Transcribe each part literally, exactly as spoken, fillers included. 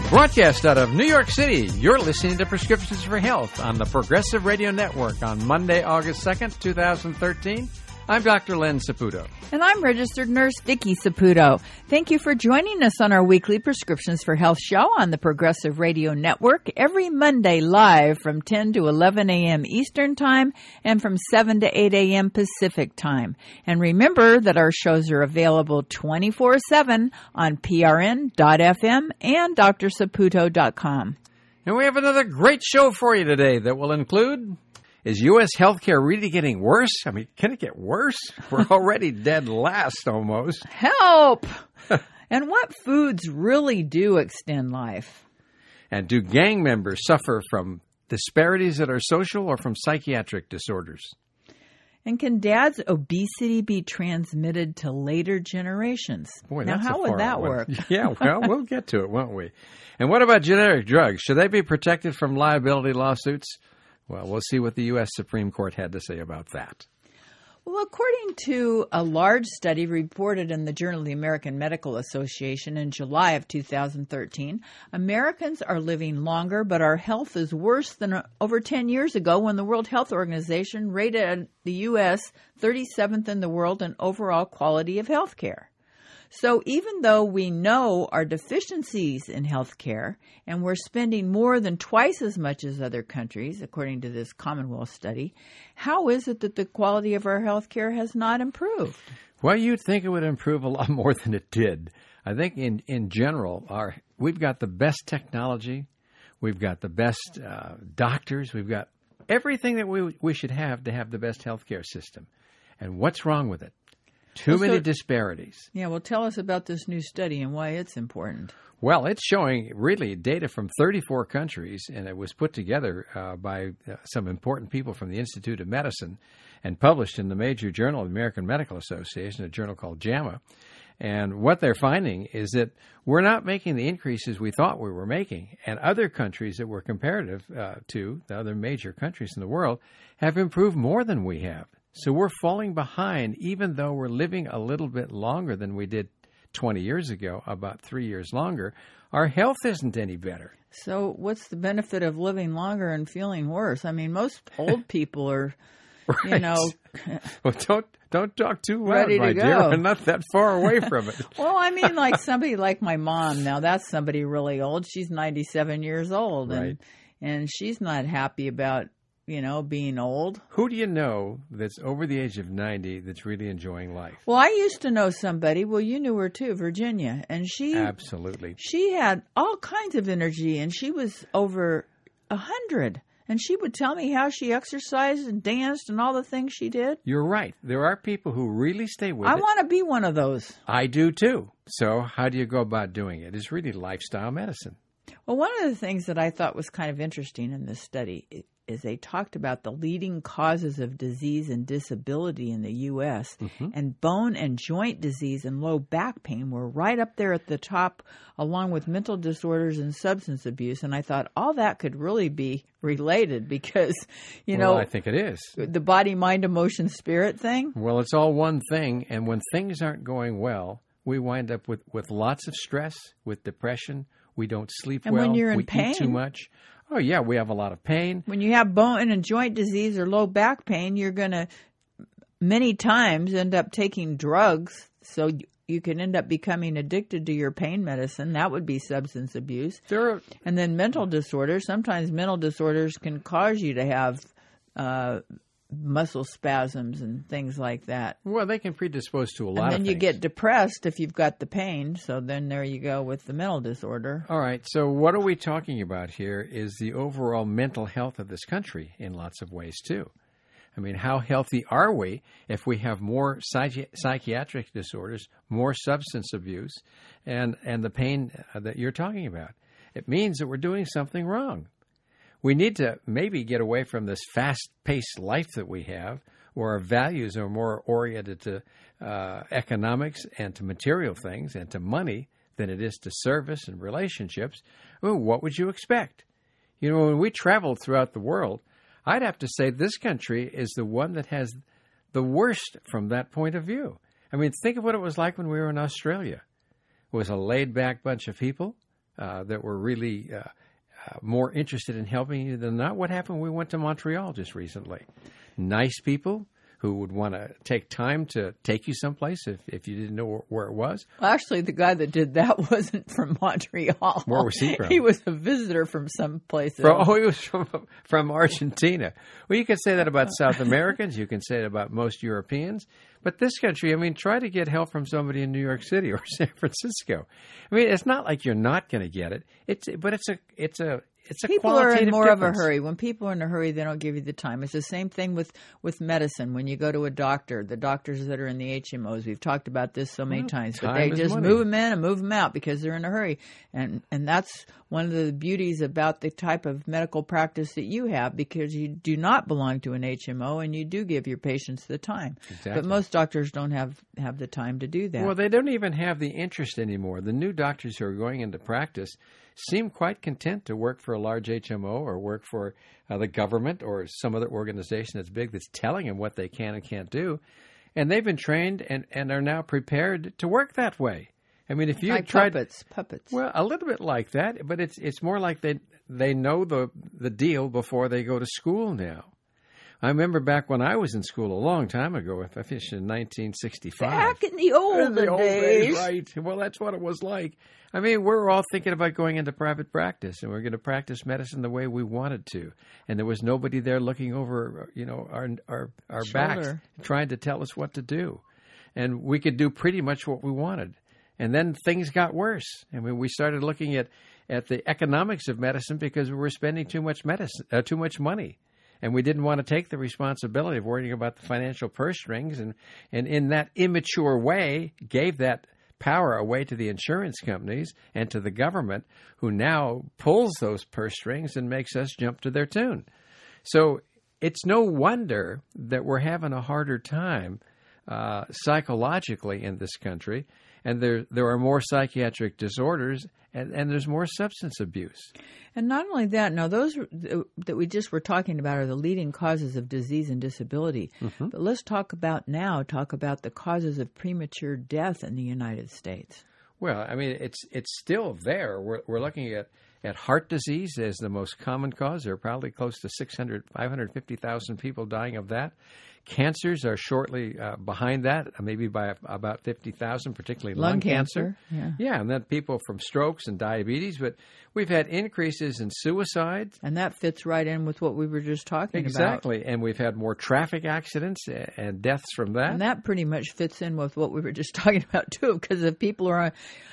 Broadcast out of New York City, you're listening to Prescriptions for Health on the Progressive Radio Network on Monday, August second, twenty thirteen. I'm Doctor Len Saputo. And I'm registered nurse Vicki Saputo. Thank you for joining us on our weekly Prescriptions for Health show on the Progressive Radio Network every Monday live from ten to eleven a.m. Eastern Time and from seven to eight a.m. Pacific Time. And remember that our shows are available twenty-four seven on P R N dot F M and D R Saputo dot com. And we have another great show for you today that will include... Is U S healthcare really getting worse? I mean, can it get worse? We're already dead last almost. Help! And what foods really do extend life? And do gang members suffer from disparities that are social or from psychiatric disorders? And can dad's obesity be transmitted to later generations? Boy, now, that's how a would far that one. work? Yeah, well, we'll get to it, won't we? And what about generic drugs? Should they be protected from liability lawsuits? Well, we'll see what the U S Supreme Court had to say about that. Well, according to a large study reported in the Journal of the American Medical Association in July of two thousand thirteen, Americans are living longer, but our health is worse than over ten years ago when the World Health Organization rated the U S thirty-seventh in the world in overall quality of health care. So even though we know our deficiencies in health care and we're spending more than twice as much as other countries, according to this Commonwealth study, how is it that the quality of our health care has not improved? Well, you'd think it would improve a lot more than it did. I think in, in general, our we've got the best technology. We've got the best uh, doctors. We've got everything that we we should have to have the best health care system. And what's wrong with it? Too well, many so, disparities. Yeah, well, tell us about this new study and why it's important. Well, it's showing really data from thirty-four countries, and it was put together uh, by uh, some important people from the Institute of Medicine and published in the major journal of the American Medical Association, a journal called JAMA. And what they're finding is that we're not making the increases we thought we were making, and other countries that we're comparative uh, to, the other major countries in the world, have improved more than we have. So we're falling behind, even though we're living a little bit longer than we did twenty years ago, about three years longer. Our health isn't any better. So what's the benefit of living longer and feeling worse? I mean, most old people are, right. you know... Well, don't don't talk too loud, ready to my go. dear. We're not that far away from it. Well, I mean, like somebody like my mom. Now, that's somebody really old. She's ninety-seven years old, and right. and she's not happy about, you know, being old. Who do you know that's over the age of ninety that's really enjoying life? Well, I used to know somebody. Well, you knew her too, Virginia. And she... Absolutely. She had all kinds of energy, and she was over a hundred. And she would tell me how she exercised and danced and all the things she did. You're right. There are people who really stay with I it. I want to be one of those. I do too. So how do you go about doing it? It's really lifestyle medicine. Well, one of the things that I thought was kind of interesting in this study is they talked about the leading causes of disease and disability in the U S, mm-hmm. and bone and joint disease and low back pain were right up there at the top, along with mental disorders and substance abuse. And I thought all that could really be related because, you well, know, I think it is. The body, mind, emotion, spirit thing. Well, it's all one thing. And when things aren't going well, we wind up with, with lots of stress, with depression. We don't sleep and well. When you're in we pain, eat too much. Oh, yeah, we have a lot of pain. When you have bone and joint disease or low back pain, you're going to many times end up taking drugs. So you can end up becoming addicted to your pain medicine. That would be substance abuse. There are, and then mental disorders. Sometimes mental disorders can cause you to have uh, muscle spasms and things like that. Well, they can predispose to a lot of things. And then you get depressed if you've got the pain. So then there you go with the mental disorder. All right. So what are we talking about here is the overall mental health of this country in lots of ways, too. I mean, how healthy are we if we have more psychi- psychiatric disorders, more substance abuse, and, and the pain that you're talking about? It means that we're doing something wrong. We need to maybe get away from this fast-paced life that we have, where our values are more oriented to uh, economics and to material things and to money than it is to service and relationships. Ooh, what would you expect? You know, when we traveled throughout the world, I'd have to say this country is the one that has the worst from that point of view. I mean, think of what it was like when we were in Australia. It was a laid-back bunch of people. uh, that were really uh, uh, more interested in helping you than not. What happened when we went to Montreal just recently? Nice people who would want to take time to take you someplace if, if you didn't know where it was. Well, actually, the guy that did that wasn't from Montreal. Where was he from? He was a visitor from some place. From, oh, he was from from Argentina. Well, you can say that about South Americans. You can say it about most Europeans. But this country, I mean, try to get help from somebody in New York City or San Francisco. I mean, it's not like you're not going to get it. It's but it's a it's a It's a people are in more difference. of a hurry. When people are in a hurry, they don't give you the time. It's the same thing with, with medicine. When you go to a doctor, the doctors that are in the H M Os, we've talked about this so many well, times, time but they just money. move them in and move them out because they're in a hurry. And and that's one of the beauties about the type of medical practice that you have, because you do not belong to an H M O and you do give your patients the time. Exactly. But most doctors don't have, have the time to do that. Well, they don't even have the interest anymore. The new doctors who are going into practice seem quite content to work for a large H M O or work for uh, the government or some other organization that's big that's telling them what they can and can't do. And they've been trained and, and are now prepared to work that way. I mean, if you like tried puppets, puppets. Well, a little bit like that, but it's it's more like they they know the the deal before they go to school now. I remember back when I was in school a long time ago, I finished in nineteen sixty-five. Back in the old, in the old days. days, right? Well, that's what it was like. I mean, we're all thinking about going into private practice, and we're going to practice medicine the way we wanted to, and there was nobody there looking over, you know, our our our backs, trying to tell us what to do, and we could do pretty much what we wanted. And then things got worse. I mean, we started looking at, at the economics of medicine because we were spending too much medicine, uh, too much money. And we didn't want to take the responsibility of worrying about the financial purse strings, and, and in that immature way gave that power away to the insurance companies and to the government, who now pulls those purse strings and makes us jump to their tune. So it's no wonder that we're having a harder time uh, psychologically in this country, and there there are more psychiatric disorders, and, and there's more substance abuse. And not only that, now those that we just were talking about are the leading causes of disease and disability. Mm-hmm. But let's talk about now, talk about the causes of premature death in the United States. Well, I mean, it's it's still there. We're, we're looking at, at heart disease as the most common cause. There are probably close to six hundred, five hundred fifty thousand people dying of that. Cancers are shortly uh, behind that, maybe by about fifty thousand, particularly lung, lung cancer. cancer. Yeah. yeah, and then people from strokes and diabetes. But we've had increases in suicide. And that fits right in with what we were just talking exactly. about. Exactly. And we've had more traffic accidents and deaths from that. And that pretty much fits in with what we were just talking about, too, because if people are,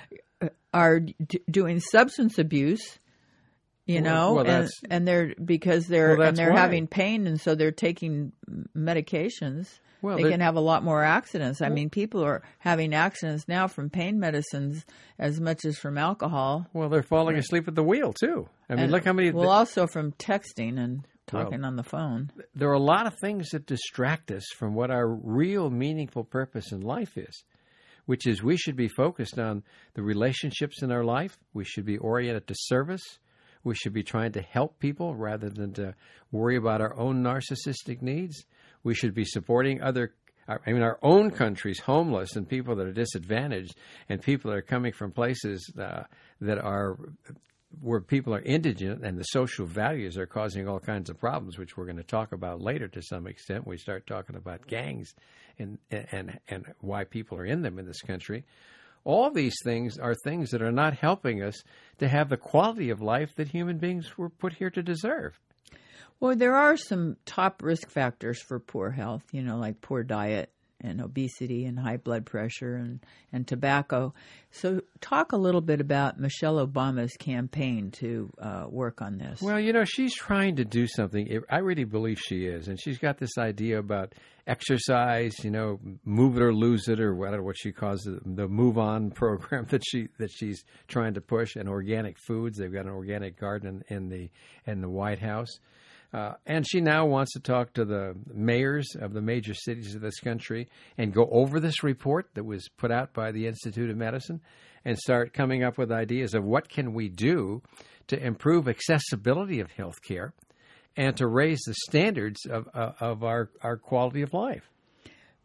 are d- doing substance abuse, you know, well, well, and, and they're because they're well, and they're why. having pain, and so they're taking medications. Well, they can have a lot more accidents. I mean, people are having accidents now from pain medicines as much as from alcohol. Well, they're falling asleep at the wheel too. I mean, and, look how many. Well, also from texting and talking well, on the phone. There are a lot of things that distract us from what our real meaningful purpose in life is, which is we should be focused on the relationships in our life. We should be oriented to service. We should be trying to help people rather than to worry about our own narcissistic needs. We should be supporting other, I mean, our own country's homeless and people that are disadvantaged, and people that are coming from places uh, that are where people are indigent, and the social values are causing all kinds of problems, which we're going to talk about later to some extent. We start talking about gangs and and and why people are in them in this country. All these things are things that are not helping us to have the quality of life that human beings were put here to deserve. Well, there are some top risk factors for poor health, you know, like poor diet and obesity and high blood pressure and, and tobacco. So talk a little bit about Michelle Obama's campaign to uh, work on this. Well, you know, she's trying to do something. I really believe she is. And she's got this idea about exercise, you know, move it or lose it, or whatever what she calls it, the Move On program that she that she's trying to push, and organic foods. They've got an organic garden in, in the in the White House. Uh, and she now wants to talk to the mayors of the major cities of this country and go over this report that was put out by the Institute of Medicine and start coming up with ideas of what can we do to improve accessibility of health care and to raise the standards of, uh, of our, our quality of life.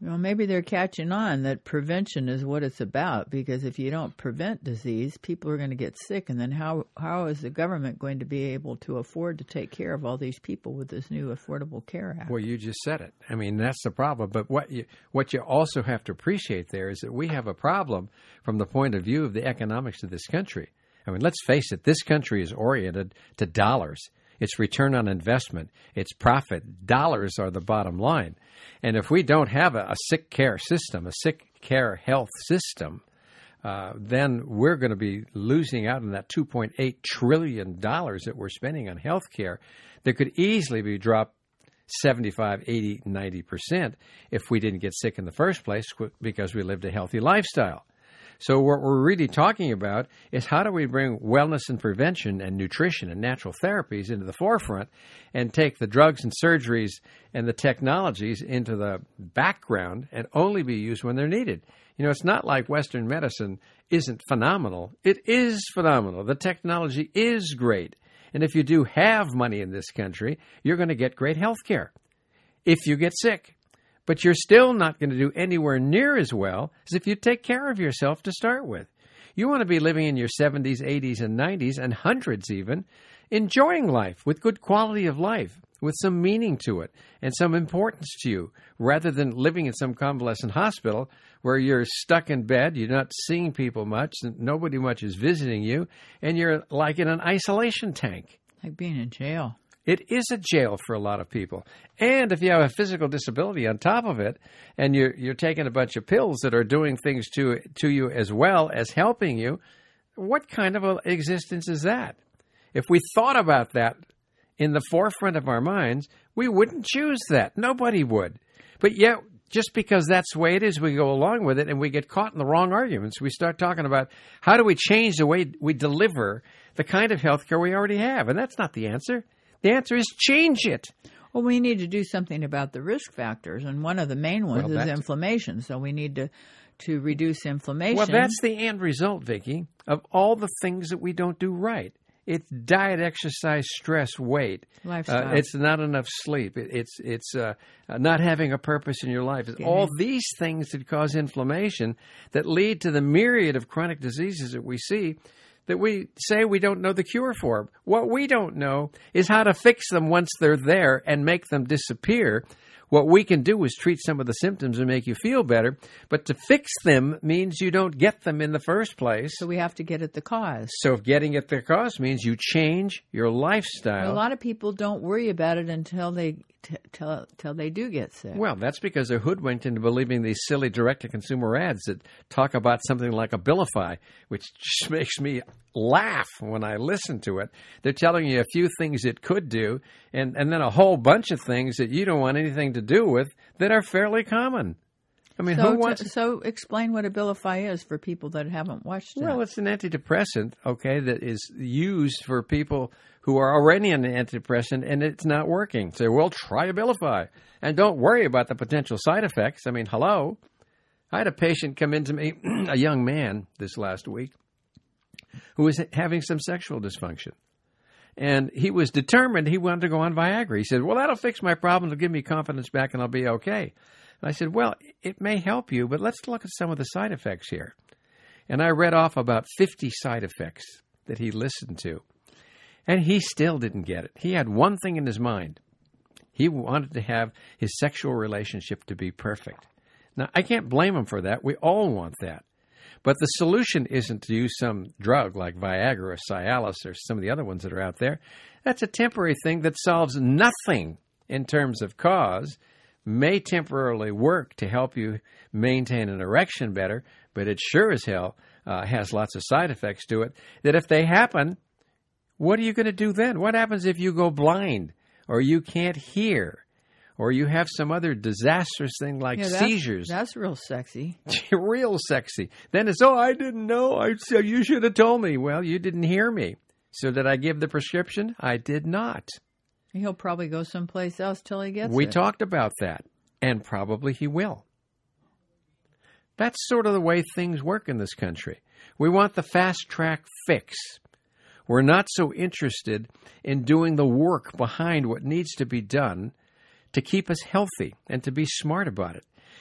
Well, maybe they're catching on that prevention is what it's about, because if you don't prevent disease, people are going to get sick, and then how how is the government going to be able to afford to take care of all these people with this new Affordable Care Act? Well, you just said it. I mean, that's the problem. But what you, what you also have to appreciate there is that we have a problem from the point of view of the economics of this country. I mean, let's face it, this country is oriented to dollars. It's return on investment. It's profit. Dollars are the bottom line. And if we don't have a, a sick care system, a sick care health system, uh, then we're going to be losing out on that two point eight trillion dollars that we're spending on health care that could easily be dropped seventy-five, eighty, ninety percent if we didn't get sick in the first place because we lived a healthy lifestyle. So what we're really talking about is how do we bring wellness and prevention and nutrition and natural therapies into the forefront and take the drugs and surgeries and the technologies into the background and only be used when they're needed. You know, it's not like Western medicine isn't phenomenal. It is phenomenal. The technology is great. And if you do have money in this country, you're going to get great health care if you get sick. But you're still not going to do anywhere near as well as if you take care of yourself to start with. You want to be living in your seventies, eighties, and nineties, and hundreds even, enjoying life with good quality of life, with some meaning to it and some importance to you, rather than living in some convalescent hospital where you're stuck in bed, you're not seeing people much, and nobody much is visiting you, and you're like in an isolation tank. Like being in jail. It is a jail for a lot of people. And if you have a physical disability on top of it, and you're you're taking a bunch of pills that are doing things to to you as well as helping you, what kind of an existence is that? If we thought about that in the forefront of our minds, we wouldn't choose that. Nobody would. But yet, just because that's the way it is, we go along with it, and we get caught in the wrong arguments. We start talking about how do we change the way we deliver the kind of health care we already have. And that's not the answer. The answer is change it. Well, we need to do something about the risk factors, and one of the main ones well, is inflammation. So we need to, to reduce inflammation. Well, that's the end result, Vicki, of all the things that we don't do right. It's diet, exercise, stress, weight. Lifestyle. Uh, it's not enough sleep. It, it's it's uh, not having a purpose in your life. It's all these things that cause inflammation that lead to the myriad of chronic diseases that we see that we say we don't know the cure for. What we don't know is how to fix them once they're there and make them disappear. What we can do is treat some of the symptoms and make you feel better, but to fix them means you don't get them in the first place. So we have to get at the cause. So if getting at the cause means you change your lifestyle. Well, a lot of people don't worry about it until they t- till, till they do get sick. Well, that's because they're hoodwinked into believing these silly direct-to-consumer ads that talk about something like Abilify, which just makes me laugh when I listen to it. They're telling you a few things it could do, and, and then a whole bunch of things that you don't want anything to do with that are fairly common. I mean, so who wants to, so explain what Abilify is for people that haven't watched it. Well, it's an antidepressant, okay, that is used for people who are already on an antidepressant and it's not working. So, well, try Abilify. And don't worry about the potential side effects. I mean, hello. I had a patient come into me, a young man this last week, who was having some sexual dysfunction. And he was determined he wanted to go on Viagra. He said, well, that'll fix my problem. It'll give me confidence back and I'll be okay. And I said, well, it may help you, but let's look at some of the side effects here. And I read off about fifty side effects that he listened to. And he still didn't get it. He had one thing in his mind. He wanted to have his sexual relationship to be perfect. Now, I can't blame him for that. We all want that. But the solution isn't to use some drug like Viagra or Cialis or some of the other ones that are out there. That's a temporary thing that solves nothing in terms of cause, may temporarily work to help you maintain an erection better, but it sure as hell uh, has lots of side effects to it that if they happen, what are you going to do then? What happens if you go blind or you can't hear? Or you have some other disastrous thing like yeah, that's, seizures. That's real sexy. Real sexy. Then it's, oh, I didn't know. I said you should have told me. Well, you didn't hear me. So did I give the prescription? I did not. He'll probably go someplace else till he gets we it. We talked about that, and probably he will. That's sort of the way things work in this country. We want the fast-track fix. We're not so interested in doing the work behind what needs to be done to keep us healthy and to be smart about it.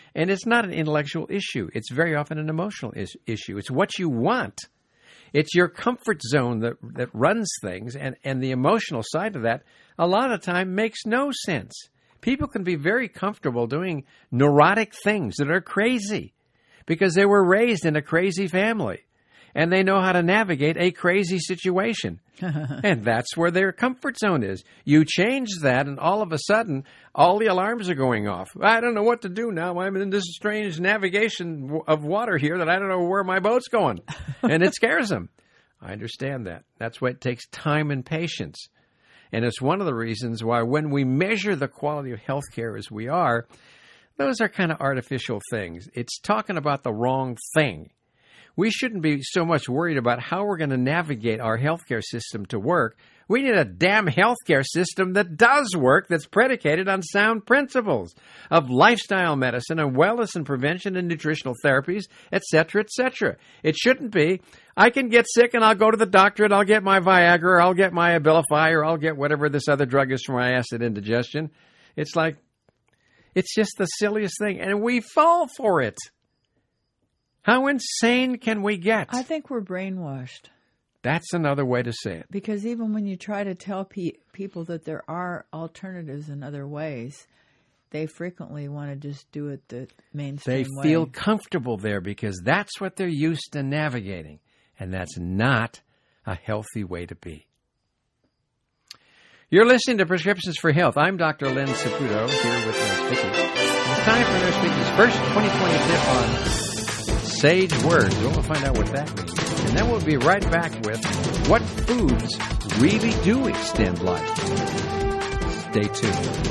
And it's not an intellectual issue. It's very often an emotional is- issue. It's what you want. It's your comfort zone that that runs things, and, and the emotional side of that a lot of time makes no sense. People can be very comfortable doing neurotic things that are crazy because they were raised in a crazy family, and they know how to navigate a crazy situation. And that's where their comfort zone is. You change that, and all of a sudden, all the alarms are going off. I don't know what to do now. I'm in this strange navigation of water here that I don't know where my boat's going. And it scares them. I understand that. That's why it takes time and patience. And it's one of the reasons why when we measure the quality of health care as we are, those are kind of artificial things. It's talking about the wrong thing. We shouldn't be so much worried about how we're going to navigate our healthcare system to work. We need a damn healthcare system that does work, that's predicated on sound principles of lifestyle medicine and wellness and prevention and nutritional therapies, et cetera, et cetera. It shouldn't be, I can get sick and I'll go to the doctor and I'll get my Viagra or I'll get my Abilify or I'll get whatever this other drug is for my acid indigestion. It's like, it's just the silliest thing, and we fall for it. How insane can we get? I think we're brainwashed. That's another way to say it. Because even when you try to tell pe- people that there are alternatives in other ways, they frequently want to just do it the mainstream They way. feel comfortable there because that's what they're used to navigating. And that's not a healthy way to be. You're listening to Prescriptions for Health. I'm Doctor Len Saputo here with Nurse Vicki. It's time for Nurse Vicki's first twenty twenty tip on sage words. We'll find out what that means. And then we'll be right back with what foods really do extend life. Stay tuned.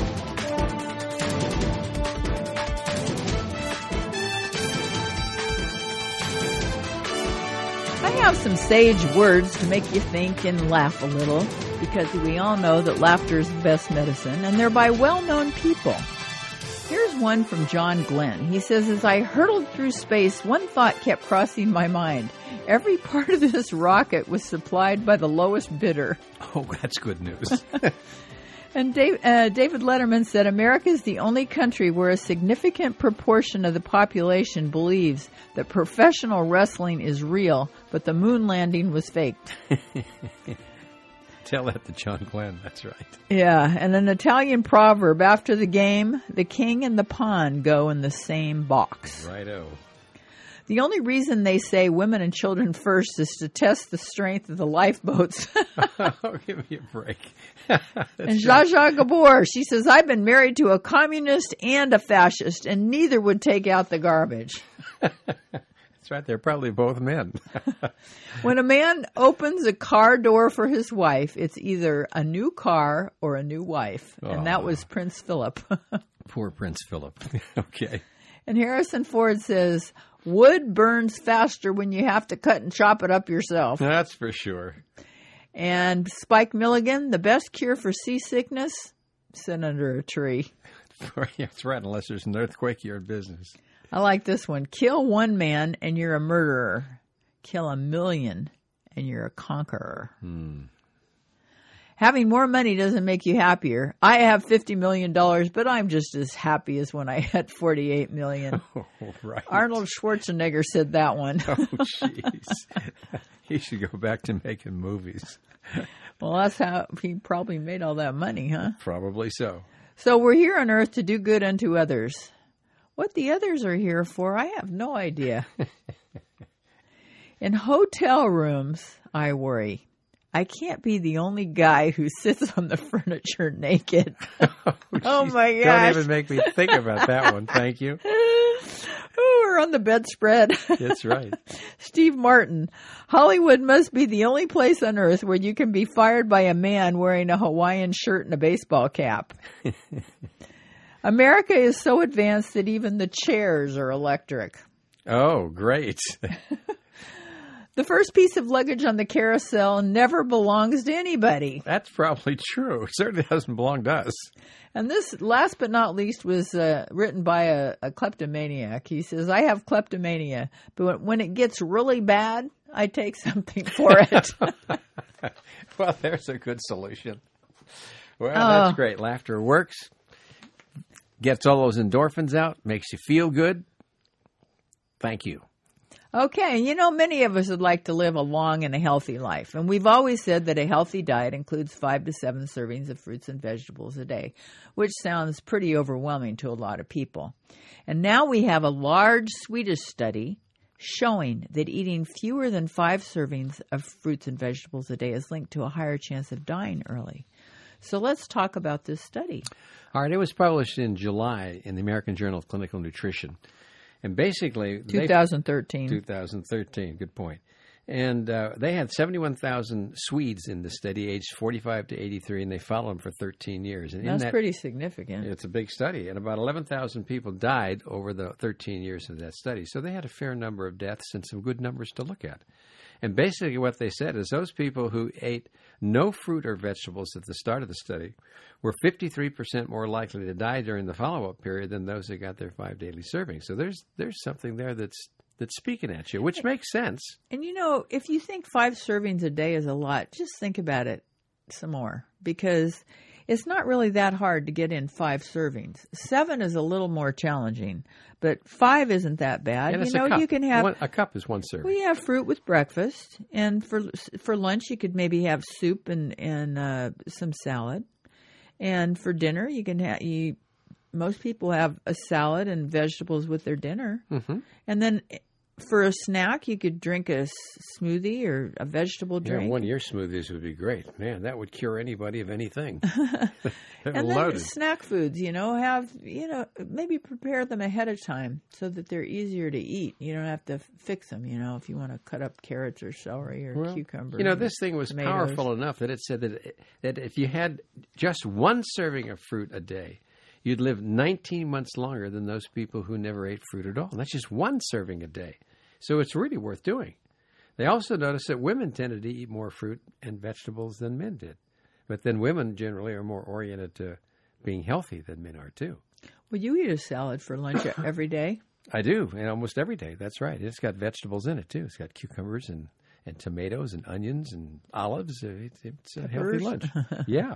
I have some sage words to make you think and laugh a little, because we all know that laughter is the best medicine, and they're by well-known people. Here's one from John Glenn. He says, as I hurtled through space, one thought kept crossing my mind. Every part of this rocket was supplied by the lowest bidder. Oh, that's good news. And Dave, uh, David Letterman said, America is the only country where a significant proportion of the population believes that professional wrestling is real, but the moon landing was faked. Tell that to John Glenn. That's right. Yeah, and an Italian proverb, after the game, the king and the pawn go in the same box. Righto. The only reason they say women and children first is to test the strength of the lifeboats. Oh, give me a break. And Zsa Zsa Gabor, she says, I've been married to a communist and a fascist, and neither would take out the garbage. That's right. They're probably both men. When a man opens a car door for his wife, it's either a new car or a new wife. Oh. And that was Prince Philip. Poor Prince Philip. Okay. And Harrison Ford says, wood burns faster when you have to cut and chop it up yourself. That's for sure. And Spike Milligan, the best cure for seasickness, sit under a tree. That's right. Unless there's an earthquake, you're in business. I like this one. Kill one man and you're a murderer. Kill a million and you're a conqueror. Hmm. Having more money doesn't make you happier. I have fifty million dollars, but I'm just as happy as when I had forty-eight million dollars. Oh, right. Arnold Schwarzenegger said that one. Oh, jeez. He should go back to making movies. Well, that's how he probably made all that money, huh? Probably so. So we're here on earth to do good unto others. What the others are here for, I have no idea. In hotel rooms, I worry. I can't be the only guy who sits on the furniture naked. Oh, Oh, my Don't gosh. even make me think about that one. Thank you. Oh, we're on the bedspread. That's right. Steve Martin. Hollywood must be the only place on earth where you can be fired by a man wearing a Hawaiian shirt and a baseball cap. America is so advanced that even the chairs are electric. Oh, great. The first piece of luggage on the carousel never belongs to anybody. That's probably true. It certainly doesn't belong to us. And this, last but not least, was uh, written by a, a kleptomaniac. He says, I have kleptomania, but when it gets really bad, I take something for it. Well, there's a good solution. Well, Oh. that's great. Laughter works. gets all those endorphins out, makes you feel good. Thank you. Okay, you know, many of us would like to live a long and a healthy life, and we've always said that a healthy diet includes five to seven servings of fruits and vegetables a day, which sounds pretty overwhelming to a lot of people. And now we have a large Swedish study showing that eating fewer than five servings of fruits and vegetables a day is linked to a higher chance of dying early. So let's talk about this study. All right, it was published in July in the American Journal of Clinical Nutrition. And basically, twenty thirteen. twenty thirteen, good point. And uh, they had seventy-one thousand Swedes in the study, aged forty-five to eighty-three, and they followed them for thirteen years. And That's in that, pretty significant. It's a big study. And about eleven thousand people died over the thirteen years of that study. So they had a fair number of deaths and some good numbers to look at. And basically what they said is those people who ate no fruit or vegetables at the start of the study were fifty-three percent more likely to die during the follow-up period than those who got their five daily servings. So there's there's something there that's that's speaking at you, which makes sense. And, you know, if you think five servings a day is a lot, just think about it some more, because it's not really that hard to get in five servings. Seven is a little more challenging, but five isn't that bad. And you it's know, a cup. you can have one, a cup is one serving. We have fruit with breakfast, and for for lunch you could maybe have soup and and uh, some salad, and for dinner you can have you. Most people have a salad and vegetables with their dinner, mm-hmm. and then for a snack you could drink a smoothie or a vegetable drink. Yeah, one of your smoothies would be great. Man, that would cure anybody of anything. And loaded. then snack foods, you know, have, you know, maybe prepare them ahead of time so that they're easier to eat. You don't have to fix them, you know, if you want to cut up carrots or celery or well, cucumber. You know, this thing was tomatoes. powerful enough that it said that that if you had just one serving of fruit a day, you'd live nineteen months longer than those people who never ate fruit at all. And that's just one serving a day. So it's really worth doing. They also noticed that women tended to eat more fruit and vegetables than men did. But then women generally are more oriented to being healthy than men are, too. Well, you eat a salad for lunch every day? I do, and almost every day. That's right. It's got vegetables in it, too. It's got cucumbers and, and tomatoes and onions and olives. It's, it's a healthy lunch. Yeah.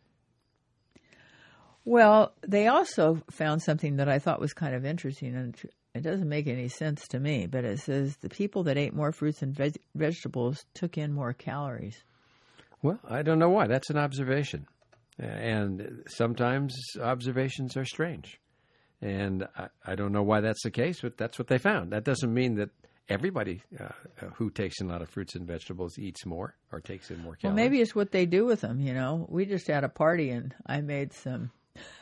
Well, they also found something that I thought was kind of interesting, and it doesn't make any sense to me, but it says the people that ate more fruits and veg- vegetables took in more calories. Well, I don't know why. That's an observation. And sometimes observations are strange. And I, I don't know why that's the case, but that's what they found. That doesn't mean that everybody uh, who takes in a lot of fruits and vegetables eats more or takes in more calories. Well, maybe it's what they do with them, you know. We just had a party, and I made some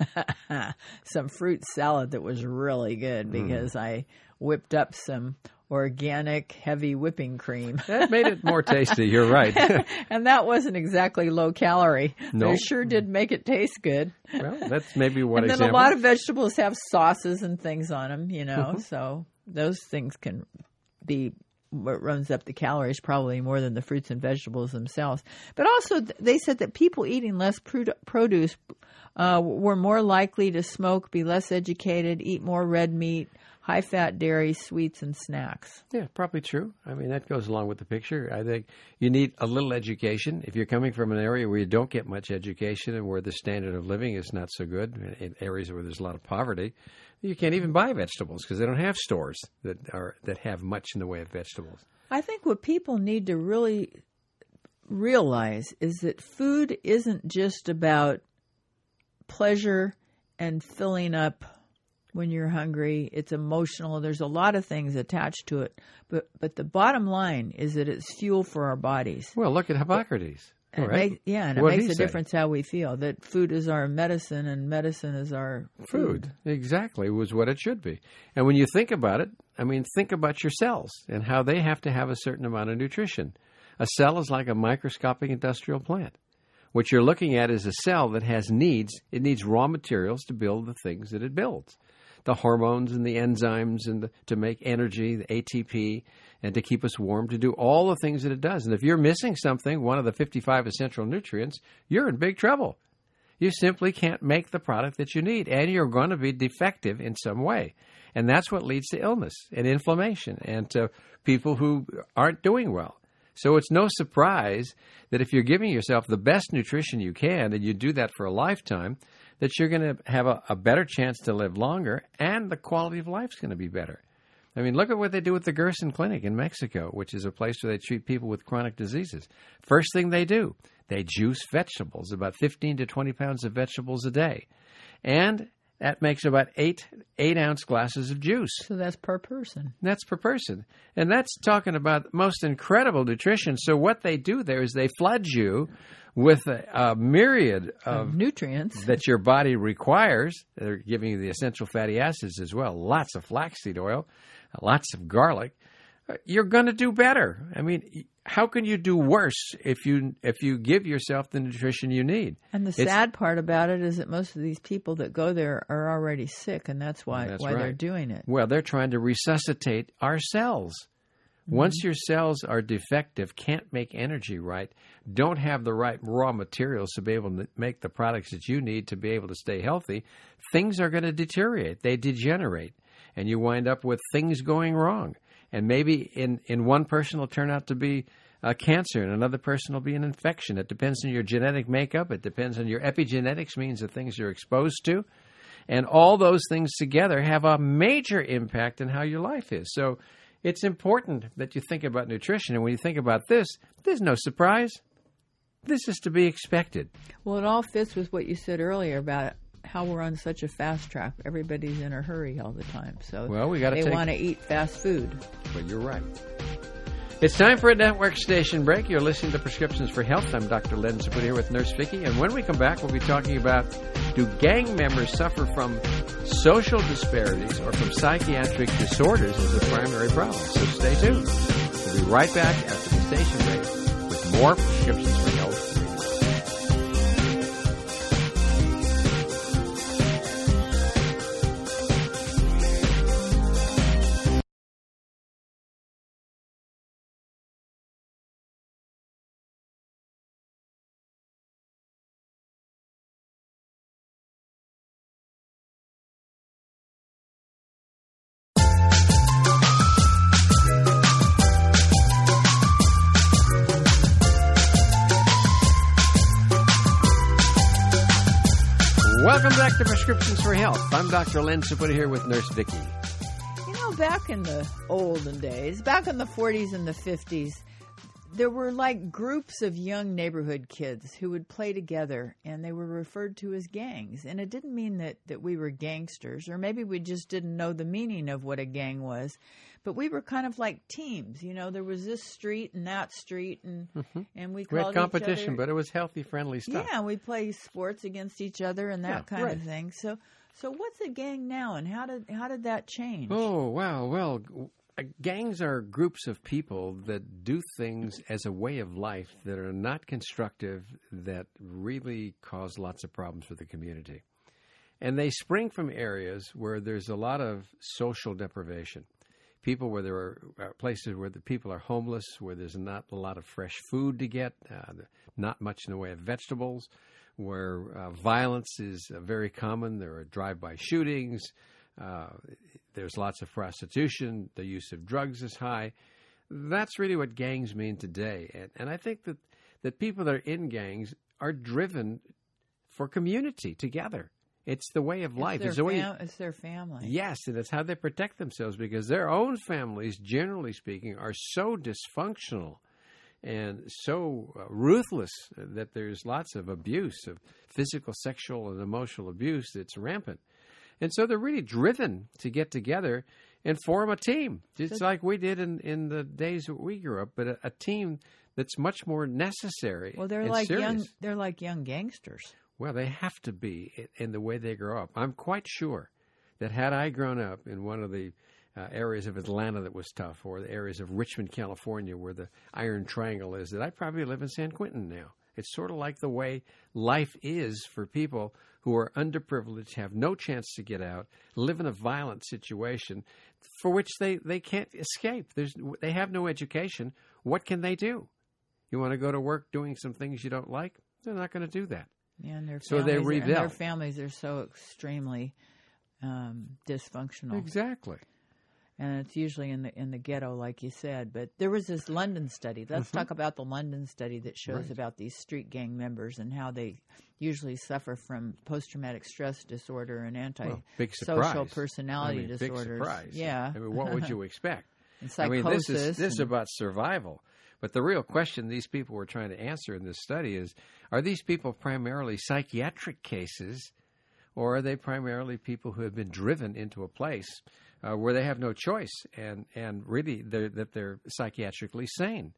some fruit salad that was really good because mm. I whipped up some organic heavy whipping cream. That made it more tasty, you're right. And that wasn't exactly low calorie, no. but it sure did make it taste good. Well, that's maybe one and example. And then a lot of vegetables have sauces and things on them, you know, mm-hmm. so those things can be what runs up the calories probably more than the fruits and vegetables themselves. But also they said that people eating less produce uh, were more likely to smoke, be less educated, eat more red meat, high-fat dairy, sweets, and snacks. Yeah, probably true. I mean, that goes along with the picture. I think you need a little education. If you're coming from an area where you don't get much education and where the standard of living is not so good, in areas where there's a lot of poverty, you can't even buy vegetables because they don't have stores that are that have much in the way of vegetables. I think what people need to really realize is that food isn't just about pleasure and filling up when you're hungry. It's emotional. There's a lot of things attached to it. But but the bottom line is that it's fuel for our bodies. Well, look at Hippocrates. And right. it makes, yeah, and What it makes a say? difference how we feel. That food is our medicine and medicine is our food. Food, exactly, was what it should be. And when you think about it, I mean, think about your cells and how they have to have a certain amount of nutrition. A cell is like a microscopic industrial plant. What you're looking at is a cell that has needs. It needs raw materials to build the things that it builds. The hormones and the enzymes and the, to make energy, the A T P, and to keep us warm, to do all the things that it does. And if you're missing something, one of the fifty-five essential nutrients, you're in big trouble. You simply can't make the product that you need, and you're going to be defective in some way. And that's what leads to illness and inflammation and to people who aren't doing well. So it's no surprise that if you're giving yourself the best nutrition you can, and you do that for a lifetime, that you're going to have a, a better chance to live longer, and the quality of life is going to be better. I mean, look at what they do with the Gerson Clinic in Mexico, which is a place where they treat people with chronic diseases. First thing they do, they juice vegetables, about fifteen to twenty pounds of vegetables a day. And that makes about eight eight-ounce glasses of juice. So that's per person. That's per person. And that's talking about most incredible nutrition. So what they do there is they flood you with a, a myriad of, of nutrients that your body requires. They're giving you the essential fatty acids as well. Lots of flaxseed oil, lots of garlic. You're going to do better. I mean, how can you do worse if you if you give yourself the nutrition you need? And the It's, sad part about it is that most of these people that go there are already sick, and that's why That's why right. they're doing it. Well, they're trying to resuscitate our cells. Once your cells are defective, can't make energy right, don't have the right raw materials to be able to make the products that you need to be able to stay healthy, things are going to deteriorate. They degenerate, and you wind up with things going wrong. And maybe in, in one person it'll turn out to be uh, cancer, and another person will be an infection. It depends on your genetic makeup. It depends on your epigenetics, means the things you're exposed to. And all those things together have a major impact on how your life is. So it's important that you think about nutrition. And when you think about this, there's no surprise. This is to be expected. Well, it all fits with what you said earlier about how we're on such a fast track. Everybody's in a hurry all the time. So Well, we got to they take... want to eat fast food. But you're right. It's time for a network station break. You're listening to Prescriptions for Health. I'm Doctor Len Zapputi here with Nurse Vicki. And when we come back, we'll be talking about, do gang members suffer from social disparities or from psychiatric disorders as the primary problem? So stay tuned. We'll be right back after the station break with more Prescriptions for Health. Welcome back to Prescriptions for Health. I'm Doctor Len Zapputi here with Nurse Vicki. You know, back in the olden days, back in the forties and the fifties, there were like groups of young neighborhood kids who would play together, and they were referred to as gangs. And it didn't mean that, that we were gangsters, or maybe we just didn't know the meaning of what a gang was. But we were kind of like teams. You know, there was this street and that street, and mm-hmm. and we called We had competition, each other, but it was healthy, friendly stuff. Yeah, we play sports against each other and that Yeah, kind right. of thing. So, so what's a gang now, and how did how did that change? Oh, wow. Well, uh, gangs are groups of people that do things as a way of life that are not constructive, that really cause lots of problems for the community. And they spring from areas where there's a lot of social deprivation. People where there are places where the people are homeless, where there's not a lot of fresh food to get, uh, not much in the way of vegetables, where uh, violence is uh, very common. There are drive-by shootings. Uh, there's lots of prostitution. The use of drugs is high. That's really what gangs mean today. And, and I think that, that people that are in gangs are driven for community together. It's the way of life. It's It's their, the way fam- it's their family. Yes, and it's how they protect themselves, because their own families, generally speaking, are so dysfunctional and so uh, ruthless that there's lots of abuse, of physical, sexual, and emotional abuse that's rampant. And so they're really driven to get together and form a team, just like we did in, in the days that we grew up, but a, a team that's much more necessary. Well, they're and like serious. young. They're like young gangsters. Well, they have to be in the way they grow up. I'm quite sure that had I grown up in one of the uh, areas of Atlanta that was tough, or the areas of Richmond, California, where the Iron Triangle is, that I'd probably live in San Quentin now. It's sort of like the way life is for people who are underprivileged, have no chance to get out, live in a violent situation for which they, they can't escape. There's, they have no education. What can they do? You want to go to work doing some things you don't like? They're not going to do that. Yeah, and their So families, they are- and rebel. their families are so extremely um, dysfunctional. Exactly. And it's usually in the in the ghetto, like you said. But there was this London study. Let's mm-hmm. talk about the London study that shows right. about these street gang members and how they usually suffer from post-traumatic stress disorder and anti-social well, personality I mean, disorders. Big surprise. Yeah. I mean, what would you expect? And psychosis. I mean, this is, this is and, about survival. But the real question these people were trying to answer in this study is, are these people primarily psychiatric cases, or are they primarily people who have been driven into a place uh, where they have no choice and, and really they're, that they're psychiatrically sane?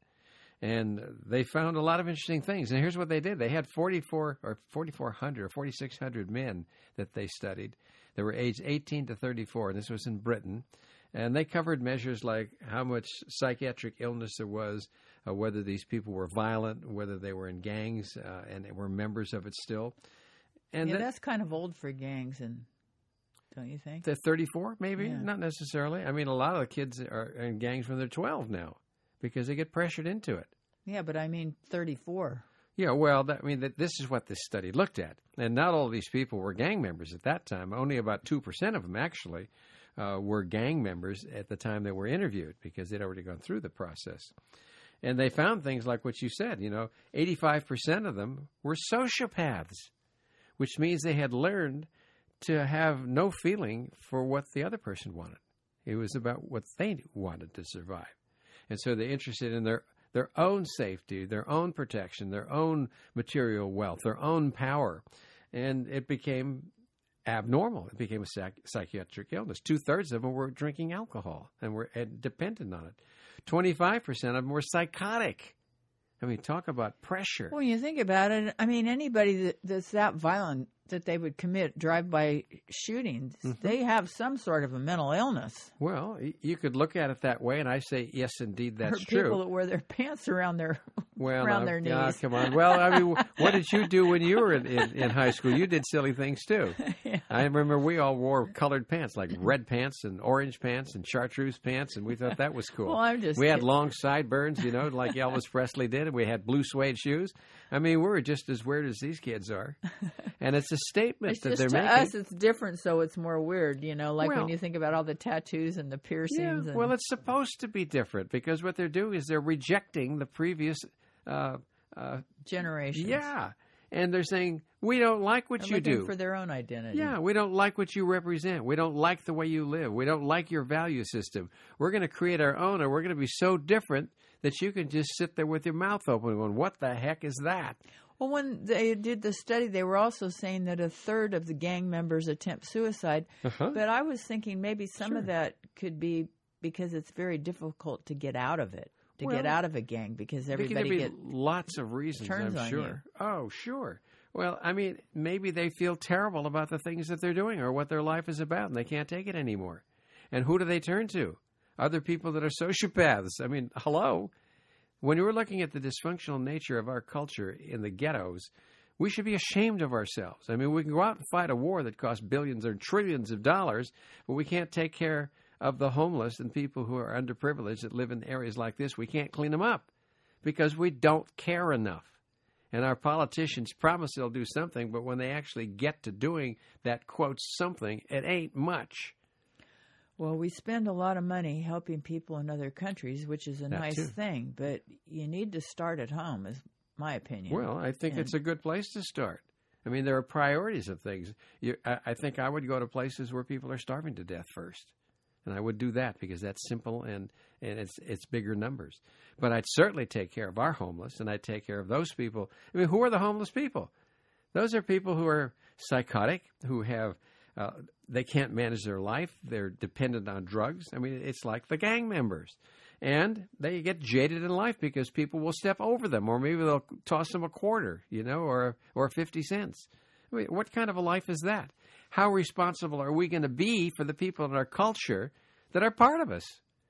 And they found a lot of interesting things. And here's what they did. They had forty-four or forty-four hundred or forty-six hundred men that they studied. They were aged eighteen to thirty-four, and this was in Britain. And they covered measures like how much psychiatric illness there was, uh, whether these people were violent, whether they were in gangs uh, and were members of it still. And yeah, that, that's kind of old for gangs, and don't you think? They're thirty-four, maybe? Yeah. Not necessarily. I mean, a lot of the kids are in gangs when they're twelve now because they get pressured into it. Yeah, but I mean thirty-four. Yeah, well, that, I mean, that, this is what this study looked at. And not all of these people were gang members at that time. Only about two percent of them, actually, uh, were gang members at the time they were interviewed because they'd already gone through the process. And they found things like what you said, you know, eighty-five percent of them were sociopaths, which means they had learned to have no feeling for what the other person wanted. It was about what they wanted to survive. And so they're interested in their their own safety, their own protection, their own material wealth, their own power. And it became abnormal. It became a psych- psychiatric illness. Two-thirds of them were drinking alcohol and were and dependent on it. twenty-five percent of them were psychotic. I mean, talk about pressure. Well, you think about it, I mean, anybody that, that's that violent that they would commit drive-by shootings, mm-hmm. they have some sort of a mental illness. Well, you could look at it that way, and I say, yes, indeed, that's or true. People that wear their pants around their well, around uh, their knees. Uh, come on. Well, I mean, what did you do when you were in, in, in high school? You did silly things, too. Yeah. I remember we all wore colored pants, like red pants and orange pants and chartreuse pants, and we thought that was cool. Well, I'm just we kidding. had long sideburns, you know, like Elvis Presley did, and we had blue suede shoes. I mean, we were just as weird as these kids are. And it's a statement it's that just they're to making. us, it's different, so it's more weird, you know, like well, when you think about all the tattoos and the piercings. Yeah, and... well, it's supposed to be different because what they're doing is they're rejecting the previous uh, uh, generations. Yeah, and they're saying, we don't like what they're you do. for their own identity. Yeah, we don't like what you represent. We don't like the way you live. We don't like your value system. We're going to create our own, and we're going to be so different that you can just sit there with your mouth open going, what the heck is that? Well, when they did the study, they were also saying that a third of the gang members attempt suicide. Uh-huh. But I was thinking maybe some sure. of that could be because it's very difficult to get out of it, to well, get out of a gang because everybody there can be get lots of reasons, turns I'm on sure. You. Oh, sure. Well, I mean, maybe they feel terrible about the things that they're doing or what their life is about, and they can't take it anymore. And who do they turn to? Other people that are sociopaths. I mean, hello. When we're looking at the dysfunctional nature of our culture in the ghettos, we should be ashamed of ourselves. I mean, we can go out and fight a war that costs billions or trillions of dollars, but we can't take care of the homeless and people who are underprivileged that live in areas like this. We can't clean them up because we don't care enough. And our politicians promise they'll do something, but when they actually get to doing that, quote, something, it ain't much. Well, we spend a lot of money helping people in other countries, which is a that nice too. thing, but you need to start at home, is my opinion. Well, I think and, it's a good place to start. I mean, there are priorities of things. You, I, I think I would go to places where people are starving to death first. And I would do that because that's simple and, and it's it's bigger numbers. But I'd certainly take care of our homeless, and I'd take care of those people. I mean, who are the homeless people? Those are people who are psychotic, who have uh, they can't manage their life. They're dependent on drugs. I mean, it's like the gang members. And they get jaded in life because people will step over them, or maybe they'll toss them a quarter, you know, or or fifty cents. I mean, what kind of a life is that? How responsible are we going to be for the people in our culture that are part of us?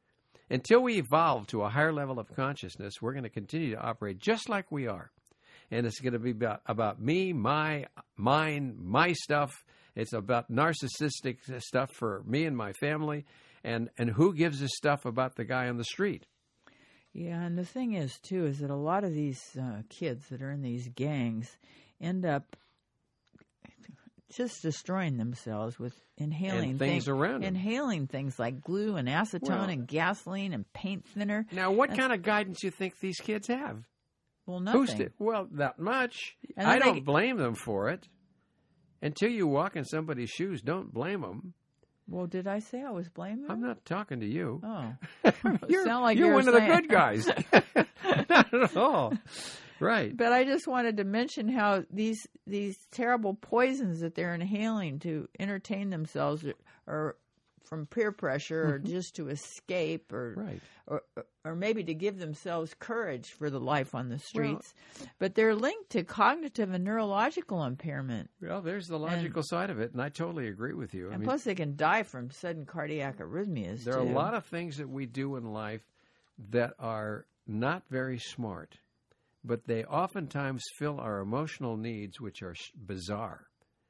Until we evolve to a higher level of consciousness, we're going to continue to operate just like we are. And it's going to be about, about me, my, mine, my stuff. It's about narcissistic stuff for me and my family. And, and who gives a stuff about the guy on the street? Yeah, and the thing is, too, is that a lot of these uh, kids that are in these gangs end up just destroying themselves with inhaling and things thing, around them. inhaling things like glue and acetone Well, and gasoline and paint thinner. Now, what That's, kind of guidance do you think these kids have? Well, nothing. Who's the, well, not much. And I then don't they- blame them for it. Until you walk in somebody's shoes, don't blame them. Well, did I say I was blaming them? I'm not talking to you. Oh. you're sound like you're you were one of the saying- good guys. Not at all. Right. But I just wanted to mention how these these terrible poisons that they're inhaling to entertain themselves or from peer pressure or just to escape or, Right. or or maybe to give themselves courage for the life on the streets. But they're linked to cognitive and neurological impairment. Well, there's the logical side of it, and I totally agree with you. I And mean, plus they can die from sudden cardiac arrhythmias, there too. are a lot of things that we do in life that are not very smart, but they oftentimes fill our emotional needs, which are sh- bizarre.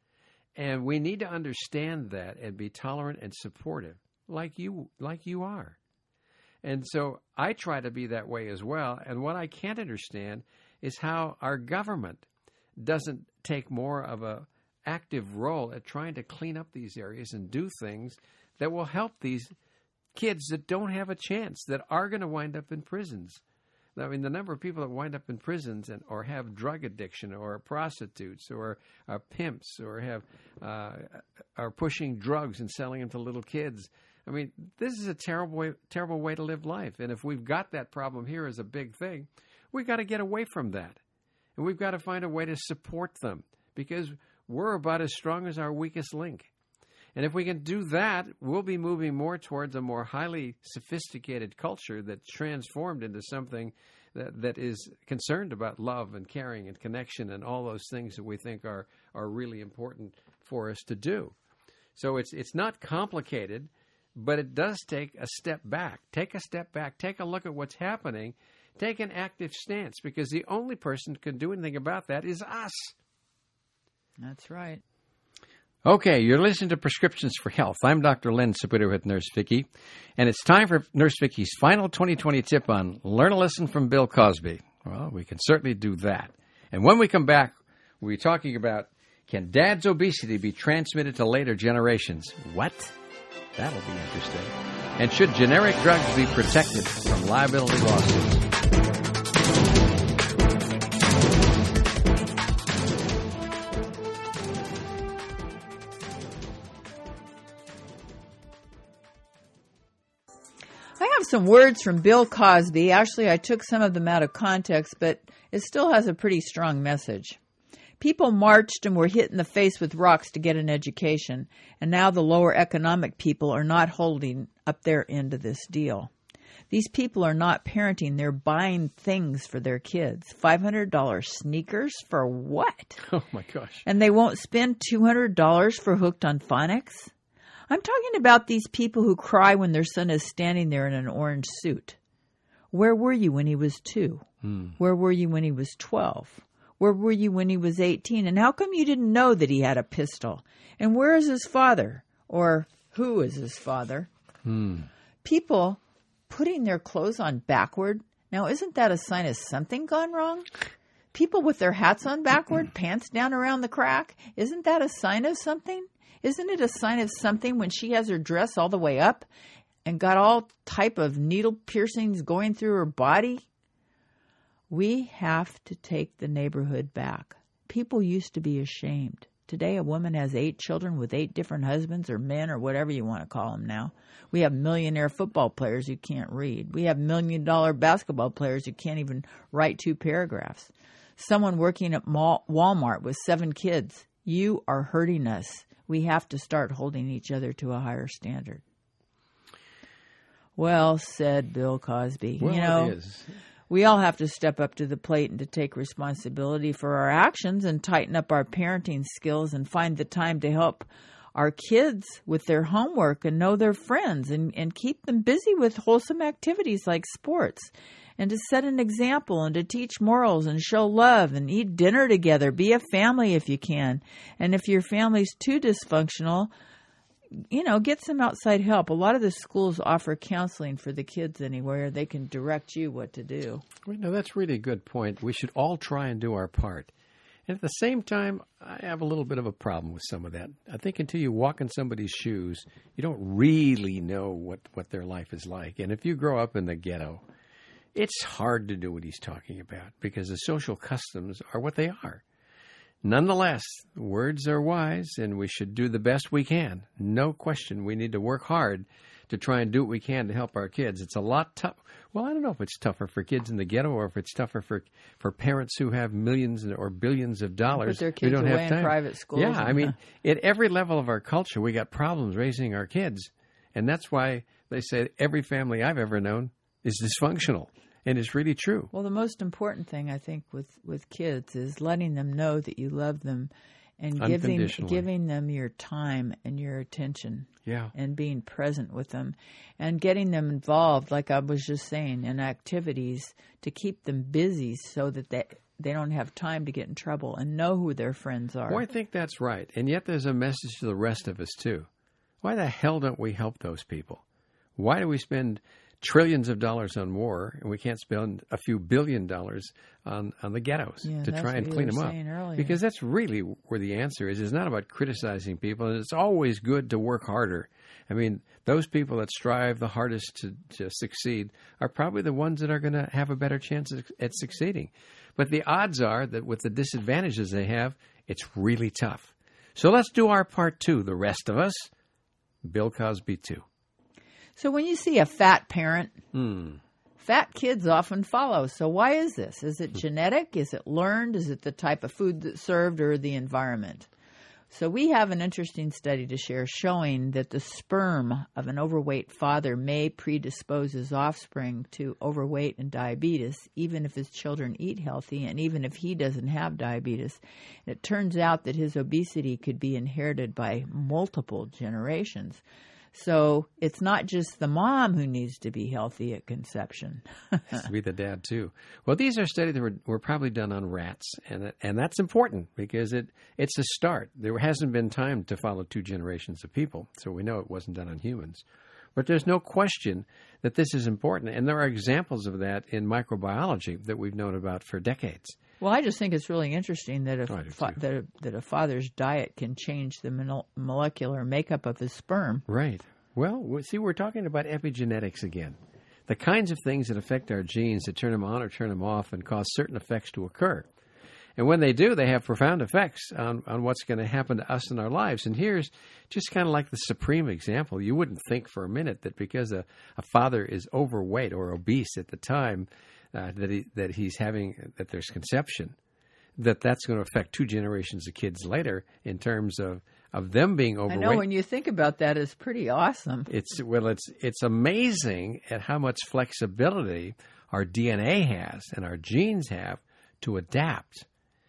And we need to understand that and be tolerant and supportive, like you, like you are. And so I try to be that way as well. And what I can't understand is how our government doesn't take more of a active role at trying to clean up these areas and do things that will help these kids that don't have a chance, that are going to wind up in prisons. I mean, the number of people that wind up in prisons and or have drug addiction or are prostitutes or are pimps or have uh, are pushing drugs and selling them to little kids. I mean, this is a terrible way, terrible way to live life. And if we've got that problem here as a big thing, we've got to get away from that. And we've got to find a way to support them because we're about as strong as our weakest link. And if we can do that, we'll be moving more towards a more highly sophisticated culture that's transformed into something that, that is concerned about love and caring and connection and all those things that we think are, are really important for us to do. So it's it's not complicated, but it does take a step back. Take a step back. Take a look at what's happening. Take an active stance because the only person who can do anything about that is us. That's right. Okay, you're listening to Prescriptions for Health. I'm Doctor Len Saputo with Nurse Vicki, and it's time for Nurse Vicki's final twenty twenty tip on Learn a Lesson from Bill Cosby. Well, we can certainly do that. And when we come back, we'll be talking about, can dad's obesity be transmitted to later generations? What? That'll be interesting. And should generic drugs be protected from liability lawsuits? I have some words from Bill Cosby. Actually, I took some of them out of context, but it still has a pretty strong message. People marched and were hit in the face with rocks to get an education, and now the lower economic people are not holding up their end of this deal. These people are not parenting, they're buying things for their kids. five hundred dollars sneakers for what? Oh, my gosh. And they won't spend two hundred dollars for Hooked on Phonics? I'm talking about these people who cry when their son is standing there in an orange suit. Where were you when he was two? Hmm. Where were you when he was twelve? Where were you when he was eighteen? And how come you didn't know that he had a pistol? And where is his father? Or who is his father? Hmm. People putting their clothes on backward. Now, isn't that a sign of something gone wrong? People with their hats on backward, pants down around the crack. Isn't that a sign of something? Isn't it a sign of something when she has her dress all the way up and got all type of needle piercings going through her body? We have to take the neighborhood back. People used to be ashamed. Today, a woman has eight children with eight different husbands or men or whatever you want to call them now. We have millionaire football players who can't read. We have million-dollar basketball players who can't even write two paragraphs. Someone working at Walmart with seven kids. You are hurting us. We have to start holding each other to a higher standard. Well said, Bill Cosby. Well, you know, it is. We all have to step up to the plate and to take responsibility for our actions and tighten up our parenting skills and find the time to help our kids with their homework and know their friends and, and keep them busy with wholesome activities like sports and to set an example and to teach morals and show love and eat dinner together. Be a family if you can. And if your family's too dysfunctional, you know, get some outside help. A lot of the schools offer counseling for the kids anywhere. They can direct you what to do. Well, no, that's really a good point. We should all try and do our part. And at the same time, I have a little bit of a problem with some of that. I think until you walk in somebody's shoes, you don't really know what, what their life is like. And if you grow up in the ghetto, it's hard to do what he's talking about because the social customs are what they are. Nonetheless, words are wise, and we should do the best we can. No question, we need to work hard to try and do what we can to help our kids. It's a lot tough. Well, I don't know if it's tougher for kids in the ghetto or if it's tougher for for parents who have millions or billions of dollars. Put their kids who don't away have time. in private schools. Yeah, I mean, at every level of our culture, we got problems raising our kids, and that's why they say every family I've ever known is dysfunctional. And it's really true. Well, the most important thing, I think, with, with kids is letting them know that you love them and giving giving them your time and your attention. Yeah. And being present with them and getting them involved, like I was just saying, in activities to keep them busy so that they, they don't have time to get in trouble and know who their friends are. Well, I think that's right. And yet there's a message to the rest of us, too. Why the hell don't we help those people? Why do we spend trillions of dollars on war, and we can't spend a few billion dollars on, on the ghettos yeah, to try and clean them up? Earlier. Because that's really where the answer is. It's not about criticizing people, and it's always good to work harder. I mean, those people that strive the hardest to, to succeed are probably the ones that are going to have a better chance at, at succeeding. But the odds are that with the disadvantages they have, it's really tough. So let's do our part too, the rest of us. Bill Cosby too. So when you see a fat parent, Hmm. fat kids often follow. So why is this? Is it genetic? Is it learned? Is it the type of food that's served or the environment? So we have an interesting study to share showing that the sperm of an overweight father may predispose his offspring to overweight and diabetes, even if his children eat healthy and even if he doesn't have diabetes. It turns out that his obesity could be inherited by multiple generations. So it's not just the mom who needs to be healthy at conception. Has to be the dad, too. Well, these are studies that were, were probably done on rats, and and that's important because it it's a start. There hasn't been time to follow two generations of people, so we know it wasn't done on humans. But there's no question that this is important, and there are examples of that in microbiology that we've known about for decades. Well, I just think it's really interesting that a, I do fa- too. that, a, that a father's diet can change the mon- molecular makeup of his sperm. Right. Well, we- see, we're talking about epigenetics again. The kinds of things that affect our genes that turn them on or turn them off and cause certain effects to occur. And when they do, they have profound effects on, on what's going to happen to us in our lives. And here's just kind of like the supreme example. You wouldn't think for a minute that because a, a father is overweight or obese at the time uh, that he that he's having, that there's conception, that that's going to affect two generations of kids later in terms of, of them being overweight. I know when you think about that, it's pretty awesome. It's well, it's it's amazing at how much flexibility our D N A has and our genes have to adapt.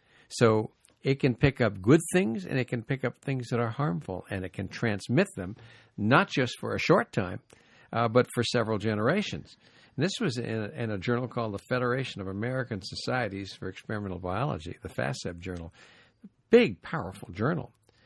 So it can pick up good things and it can pick up things that are harmful, and it can transmit them not just for a short time, uh, but for several generations. And this was in a, in a journal called the Federation of American Societies for Experimental Biology, the FASEB journal. Big, powerful journal.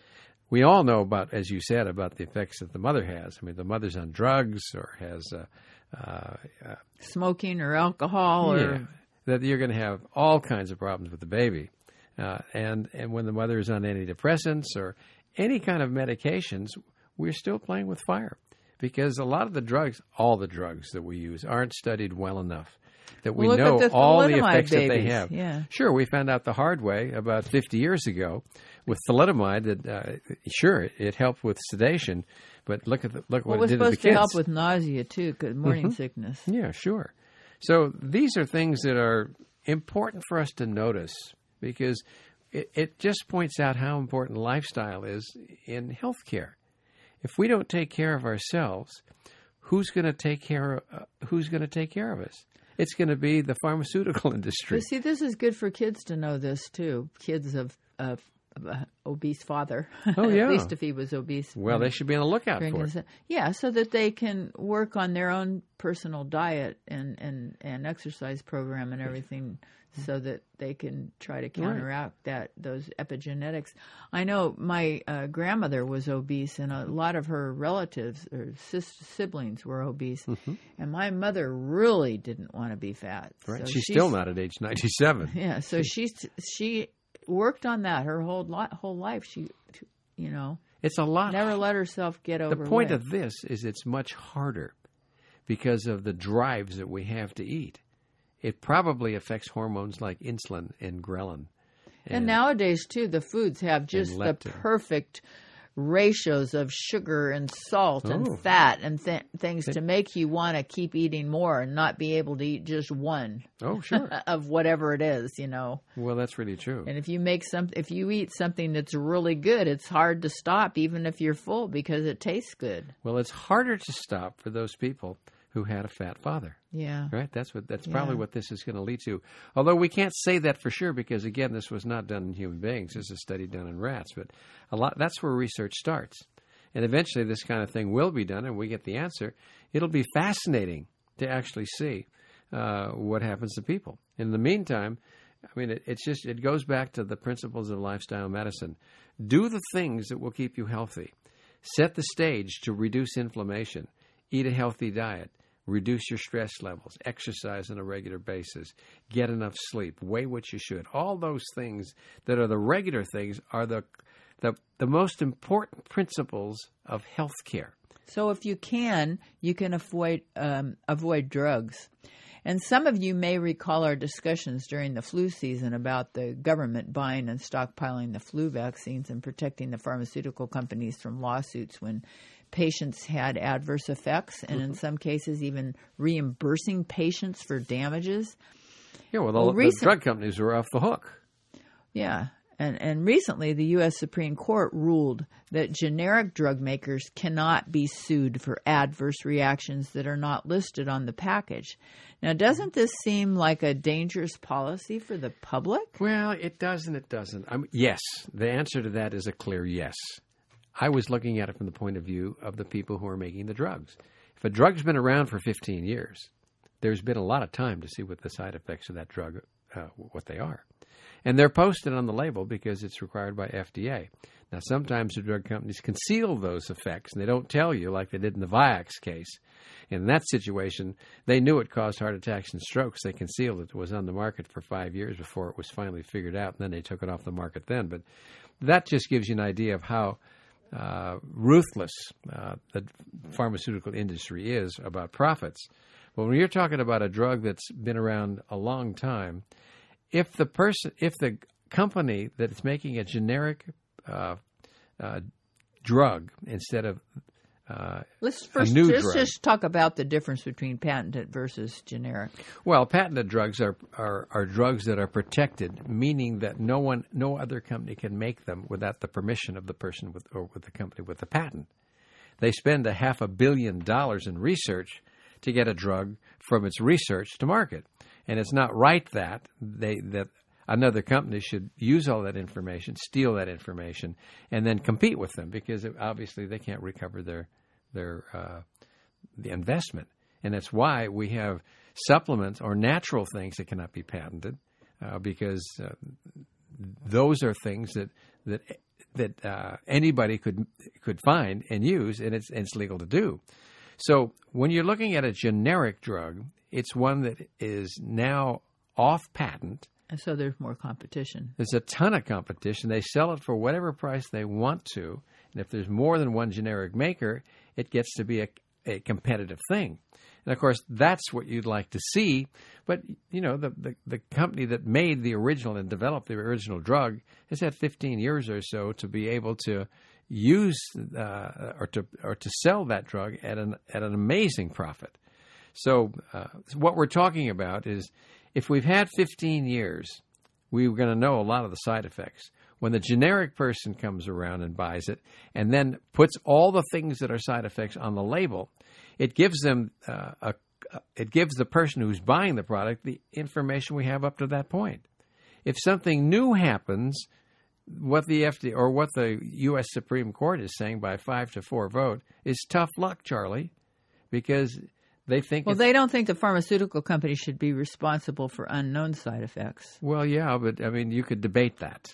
We all know about, as you said, about the effects that the mother has. I mean, the mother's on drugs or has uh, uh, uh, smoking or alcohol, or yeah, that you're going to have all kinds of problems with the baby. Uh, and, and when the mother is on antidepressants or any kind of medications, we're still playing with fire. Because a lot of the drugs, all the drugs that we use, aren't studied well enough. That we well, know the all the thalidomide effects babies. that they have. Yeah. Sure, we found out the hard way about fifty years ago with thalidomide that, uh, sure, it, it helped with sedation, but look at the, look well, what it did to the it was kids. supposed to help with nausea, too, 'cause morning Mm-hmm. sickness. Yeah, sure. So these are things that are important for us to notice because it, it just points out how important lifestyle is in healthcare. If we don't take care of ourselves, who's going to take care of, uh, who's going to take care of us? It's going to be the pharmaceutical industry. But see, this is good for kids to know this, too. Kids of, of, of an obese father. Oh, yeah. At least if he was obese. Well, they should be on the lookout for it. His, yeah, so that they can work on their own personal diet and, and, and exercise program and everything so that they can try to counteract that those epigenetics. I know my uh, grandmother was obese, and a lot of her relatives or sis- siblings were obese, Mm-hmm. and my mother really didn't want to be fat. Right. So she's, still not at age ninety-seven. Yeah, so she she worked on that her whole li- whole life. She, you know, it's a lot. Never let herself get over. The point of this is it's much harder because of the drives that we have to eat. It probably affects hormones like insulin and ghrelin. And, and nowadays, too, the foods have just the perfect ratios of sugar and salt oh. and fat and th- things to make you want to keep eating more and not be able to eat just one. Oh, sure. of whatever it is, you know. Well, that's really true. And if you make some, if you eat something that's really good, it's hard to stop, even if you're full, because it tastes good. Well, it's harder to stop for those people who had a fat father. Yeah. Right? That's what that's yeah. probably what this is going to lead to. Although we can't say that for sure because again this was not done in human beings. This is a study done in rats, but a lot that's where research starts. And eventually this kind of thing will be done and we get the answer. It'll be fascinating to actually see uh, what happens to people. In the meantime, I mean it, it's just it goes back to the principles of lifestyle medicine. Do the things that will keep you healthy. Set the stage to reduce inflammation. Eat a healthy diet. Reduce your stress levels, exercise on a regular basis, get enough sleep, weigh what you should. All those things that are the regular things are the the, the most important principles of health care. So if you can, you can avoid um, avoid drugs. And some of you may recall our discussions during the flu season about the government buying and stockpiling the flu vaccines and protecting the pharmaceutical companies from lawsuits when patients had adverse effects, and in some cases even reimbursing patients for damages. Yeah, well, the, well, recent, the drug companies were off the hook. Yeah, and, and recently the U S Supreme Court ruled that generic drug makers cannot be sued for adverse reactions that are not listed on the package. Now, doesn't this seem like a dangerous policy for the public? Well, it does and it doesn't. I mean, yes, the answer to that is a clear yes. I was looking at it from the point of view of the people who are making the drugs. If a drug's been around for fifteen years, there's been a lot of time to see what the side effects of that drug, uh, what they are. And they're posted on the label because it's required by F D A. Now, sometimes the drug companies conceal those effects, and they don't tell you like they did in the Vioxx case. In that situation, they knew it caused heart attacks and strokes. They concealed it. It was on the market for five years before it was finally figured out, and then they took it off the market then. But that just gives you an idea of how Uh, ruthless uh, the pharmaceutical industry is about profits. But when you're talking about a drug that's been around a long time, if the person, if the company that's making a generic uh, uh, drug instead of uh, let's first a new let's drug, just talk about the difference between patented versus generic. Well, patented drugs are, are are drugs that are protected, meaning that no one, no other company can make them without the permission of the person with or with the company with the patent. They spend a half a billion dollars in research to get a drug from its research to market, and it's not right that they that another company should use all that information, steal that information, and then compete with them because it, obviously they can't recover their their uh, the investment. And that's why we have supplements or natural things that cannot be patented uh, because uh, those are things that that that uh, anybody could could find and use, and it's and it's legal to do. So when you're looking at a generic drug, it's one that is now off patent. And so there's more competition. There's a ton of competition. They sell it for whatever price they want to. And if there's more than one generic maker, it gets to be a, a competitive thing. And, of course, that's what you'd like to see. But, you know, the, the, the company that made the original and developed the original drug has had fifteen years or so to be able to use uh, or to or to sell that drug at an at an amazing profit. So uh, what we're talking about is if we've had fifteen years, we're going to know a lot of the side effects. When the generic person comes around and buys it and then puts all the things that are side effects on the label, it gives them uh, a, it gives the person who's buying the product the information we have up to that point. If something new happens, what the F D A or what the U S Supreme Court is saying by five to four vote is tough luck, Charlie, because they think well, they don't think the pharmaceutical company should be responsible for unknown side effects. Well, yeah, but I mean, you could debate that.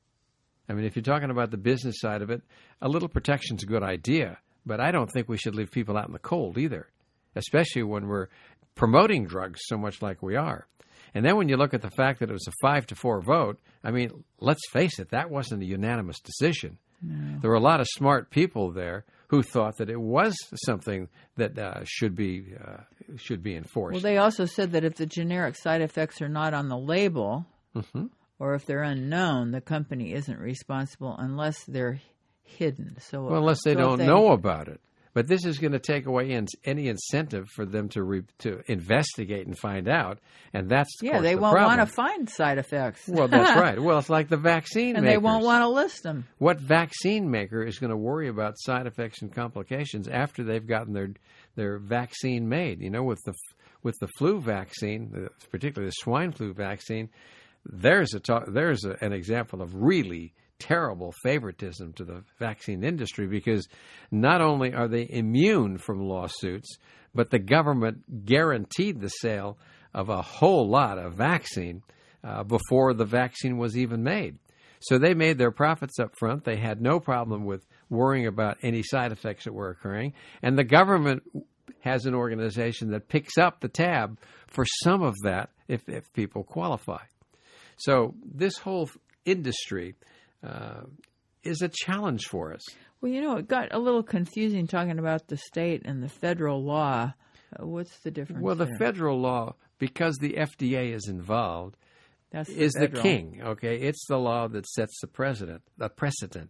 I mean, if you're talking about the business side of it, a little protection's a good idea, but I don't think we should leave people out in the cold either, especially when we're promoting drugs so much like we are. And then when you look at the fact that it was a five to four vote, I mean, let's face it, that wasn't a unanimous decision. No. There were a lot of smart people there who thought that it was something that uh, should be uh, should be enforced. Well, they also said that if the generic side effects are not on the label, mm-hmm. or if they're unknown, the company isn't responsible unless they're hidden. So, well, unless they so don't they, know about it. But this is going to take away in, any incentive for them to re, to investigate and find out, and that's of yeah, course, they the won't problem. want to find side effects. Well, that's right. Well, it's like the vaccine and makers. they won't want to list them. What vaccine maker is going to worry about side effects and complications after they've gotten their their vaccine made? You know, with the with the flu vaccine, particularly the swine flu vaccine, there's a talk, there's a, an example of really terrible favoritism to the vaccine industry, because not only are they immune from lawsuits, but the government guaranteed the sale of a whole lot of vaccine uh, before the vaccine was even made. So they made their profits up front. They had no problem with worrying about any side effects that were occurring. And the government has an organization that picks up the tab for some of that if, if people qualify. So this whole industry Uh, is a challenge for us. Well, you know, it got a little confusing talking about the state and the federal law. Uh, what's the difference? Well, the there? federal law, because the F D A is involved, That's is the, the king. Okay, it's the law that sets the precedent. The precedent.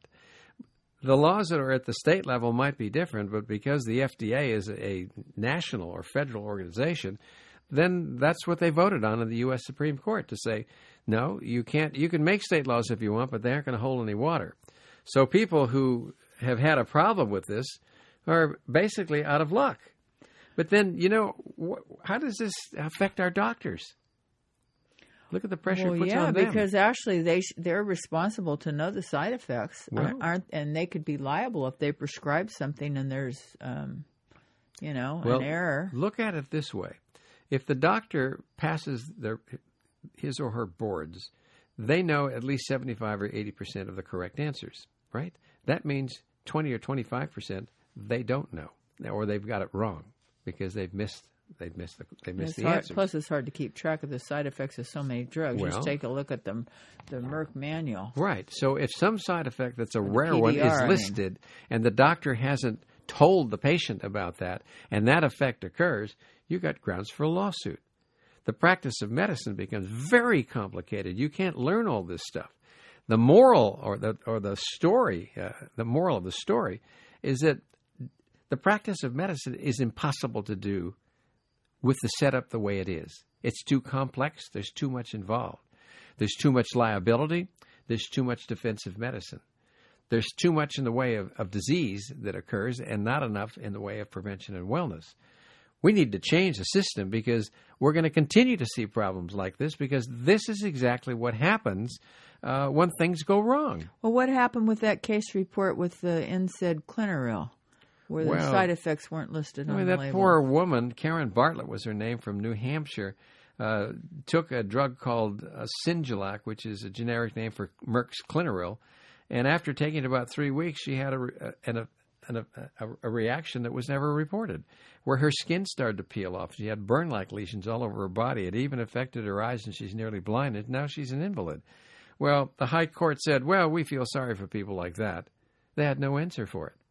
The laws that are at the state level might be different, but because the F D A is a national or federal organization, then that's what they voted on in the U S Supreme Court, to say, no, you can't. You can make state laws if you want, but they aren't going to hold any water. So people who have had a problem with this are basically out of luck. But then, you know, wh- how does this affect our doctors? Look at the pressure well, it puts yeah, on them. because actually they sh- they're responsible to know the side effects, Well, aren't, and they could be liable if they prescribe something and there's, um, you know, well, an error. Look at it this way: if the doctor passes their his or her boards, they know at least seventy-five or eighty percent of the correct answers, right? That means twenty or twenty-five percent they don't know, or they've got it wrong because they've missed they've missed the they missed It's the hard, answers. plus, it's hard to keep track of the side effects of so many drugs. Well, Just take a look at the the Merck manual. Right. So if some side effect that's a Or the rare P D R, one is I mean. listed, and the doctor hasn't told the patient about that, and that effect occurs, you got grounds for a lawsuit. The practice of medicine becomes very complicated. You can't learn all this stuff. The moral or the or the story, uh, the moral of the story is that the practice of medicine is impossible to do with the setup the way it is. It's too complex. There's too much involved. There's too much liability. There's too much defensive medicine. There's too much in the way of, of disease that occurs and not enough in the way of prevention and wellness. We need to change the system because we're going to continue to see problems like this, because this is exactly what happens uh, when things go wrong. Well, what happened with that case report with the N SAID Clinaril, where Well, the side effects weren't listed I on mean, the that label? poor woman, Karen Bartlett was her name, from New Hampshire, uh, took a drug called uh, Singulac, which is a generic name for Merck's Clinaril, and after taking it about three weeks, she had a, a, a And a, a, a reaction that was never reported, where her skin started to peel off. She had burn-like lesions all over her body. It even affected her eyes, and she's nearly blinded. Now she's an invalid. Well, the High Court said, well, we feel sorry for people like that. They had no answer for it.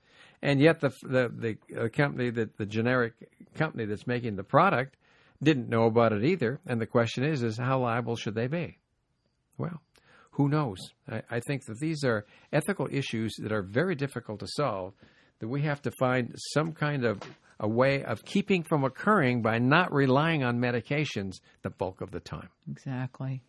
And yet the the, the uh, company, that the generic company that's making the product, didn't know about it either. And the question is, is how liable should they be? Well, who knows? I, I think that these are ethical issues that are very difficult to solve, that we have to find some kind of a way of keeping from occurring by not relying on medications the bulk of the time. Exactly.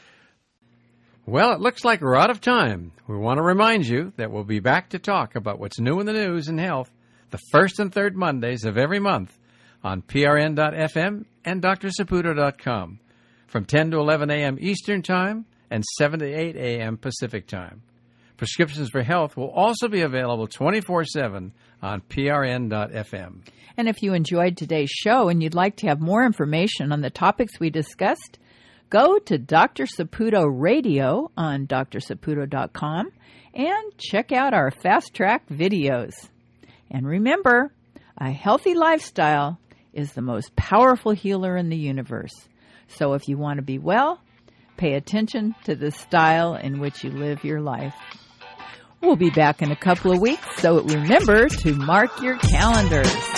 Well, it looks like we're out of time. We want to remind you that we'll be back to talk about what's new in the news and health the first and third Mondays of every month on P R N dot F M and D R Saputo dot com from ten to eleven a.m. Eastern Time and seven to eight a.m. Pacific Time. Prescriptions for Health will also be available twenty-four seven on P R N dot F M. And if you enjoyed today's show and you'd like to have more information on the topics we discussed, go to Doctor Saputo Radio on D R Saputo dot com and check out our Fast Track videos. And remember, a healthy lifestyle is the most powerful healer in the universe. So if you want to be well, pay attention to the style in which you live your life. We'll be back in a couple of weeks, so remember to mark your calendars.